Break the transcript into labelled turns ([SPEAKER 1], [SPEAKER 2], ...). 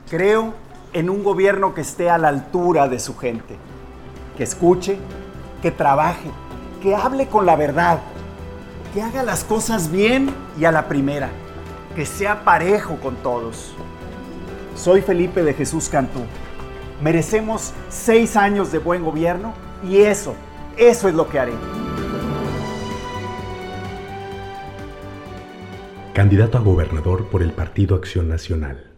[SPEAKER 1] Creo en un gobierno que esté a la altura de su gente, que escuche, que trabaje, que hable con la verdad, que haga las cosas bien y a la primera, que sea parejo con todos. Soy Felipe de Jesús Cantú. Merecemos 6 años de buen gobierno y eso es lo que haré.
[SPEAKER 2] Candidato a gobernador por el Partido Acción Nacional.